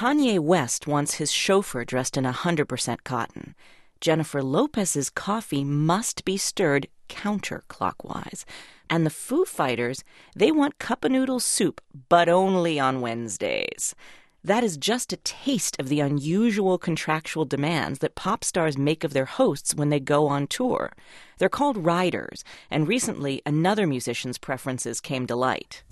Kanye West wants his chauffeur dressed in 100% cotton. Jennifer Lopez's coffee must be stirred counterclockwise. And the Foo Fighters, they want cup of noodle soup, but only on Wednesdays. That is just a taste of the unusual contractual demands that pop stars make of their hosts when they go on tour. They're called riders, and recently another musician's preferences came to light.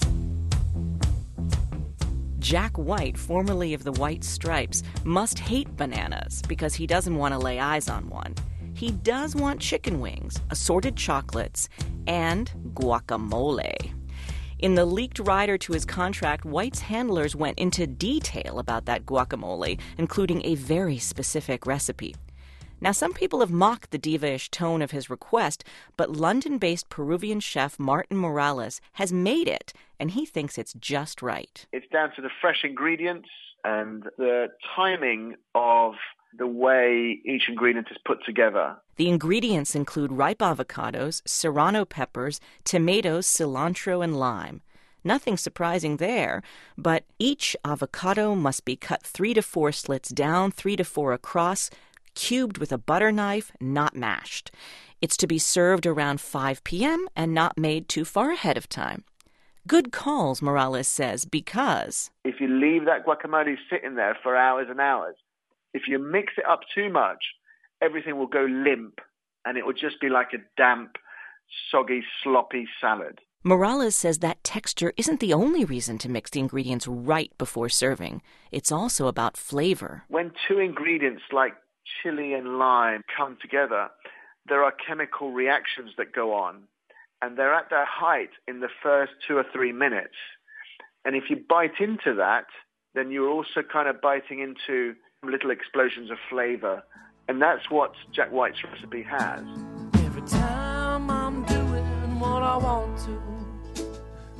Jack White, formerly of the White Stripes, must hate bananas because he doesn't want to lay eyes on one. He does want chicken wings, assorted chocolates, and guacamole. In the leaked rider to his contract, White's handlers went into detail about that guacamole, including a very specific recipe. Now, some people have mocked the diva-ish tone of his request, but London-based Peruvian chef Martin Morales has made it, and he thinks it's just right. It's down to the fresh ingredients and the timing of the way each ingredient is put together. The ingredients include ripe avocados, serrano peppers, tomatoes, cilantro, and lime. Nothing surprising there, but each avocado must be cut 3 to 4 slits down, 3 to 4 across, cubed with a butter knife, not mashed. It's to be served around 5 p.m. and not made too far ahead of time. Good calls, Morales says, because if you leave that guacamole sitting there for hours and hours, if you mix it up too much, everything will go limp and it will just be like a damp, soggy, sloppy salad. Morales says that texture isn't the only reason to mix the ingredients right before serving. It's also about flavor. When two ingredients like chili and lime come together, there are chemical reactions that go on, and they're at their height in the first 2 or 3 minutes. And if you bite into that, then you're also kind of biting into little explosions of flavor. And that's what Jack White's recipe has. Every time I'm doing what I want to,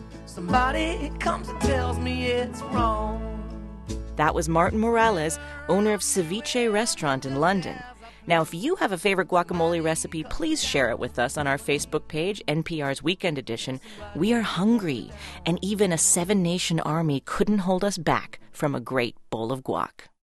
somebody comes and tells me it's wrong. That was Martin Morales, owner of Ceviche Restaurant in London. Now, if you have a favorite guacamole recipe, please share it with us on our Facebook page, NPR's Weekend Edition. We are hungry, and even a 7-nation army couldn't hold us back from a great bowl of guac.